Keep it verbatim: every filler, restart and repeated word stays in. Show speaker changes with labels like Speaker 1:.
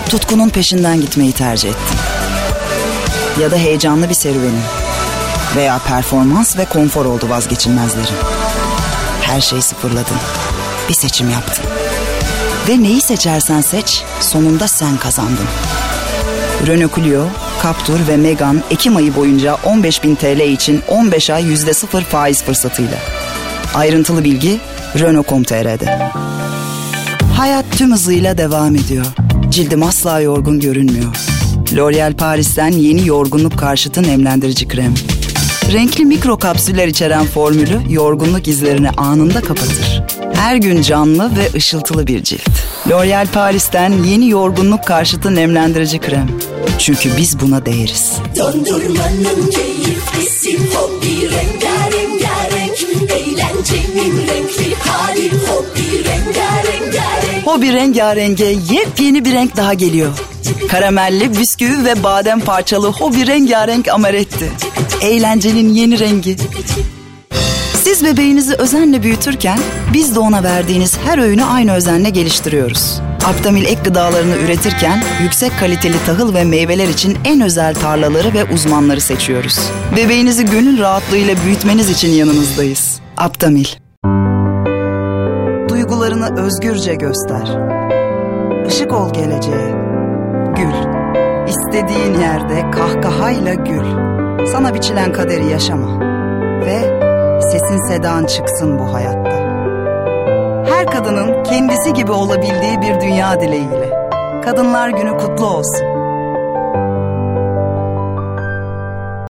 Speaker 1: Tutkunun peşinden gitmeyi tercih ettin. Ya da heyecanlı bir serüvenin veya performans ve konfor oldu vazgeçilmezlerin. Her şeyi sıfırladın. Bir seçim yaptın. Ve neyi seçersen seç, sonunda sen kazandın. Renault Clio, Captur ve Megane Ekim ayı boyunca on beş bin T L için on beş ay yüzde sıfır faiz fırsatıyla. Ayrıntılı bilgi Renault nokta com nokta t r'de. Hayat tüm hızıyla devam ediyor. Cildim asla yorgun görünmüyor. L'Oréal Paris'ten yeni yorgunluk karşıtı nemlendirici krem. Renkli mikro kapsüller içeren formülü yorgunluk izlerini anında kapatır. Her gün canlı ve ışıltılı bir cilt. L'Oréal Paris'ten yeni yorgunluk karşıtı nemlendirici krem. Çünkü biz buna değeriz.
Speaker 2: Dondurmanın keyiflisi hobi rengarenk, eğlencenin renkli hali hobi rengarenk.
Speaker 1: Hobi rengarenge yepyeni bir renk daha geliyor. Karamelli, bisküvi ve badem parçalı hobi rengarenk amaretti. Eğlencenin yeni rengi. Siz bebeğinizi özenle büyütürken biz de ona verdiğiniz her öğünü aynı özenle geliştiriyoruz. Aptamil ek gıdalarını üretirken yüksek kaliteli tahıl ve meyveler için en özel tarlaları ve uzmanları seçiyoruz. Bebeğinizi gönül rahatlığıyla büyütmeniz için yanınızdayız. Aptamil. Duygularını özgürce göster. Işık ol geleceğe. Gül. İstediğin yerde kahkahayla gül. Sana biçilen kaderi yaşama. Ve sesin sedan çıksın bu hayatta. Her kadının kendisi gibi olabildiği bir dünya dileğiyle. Kadınlar Günü kutlu olsun.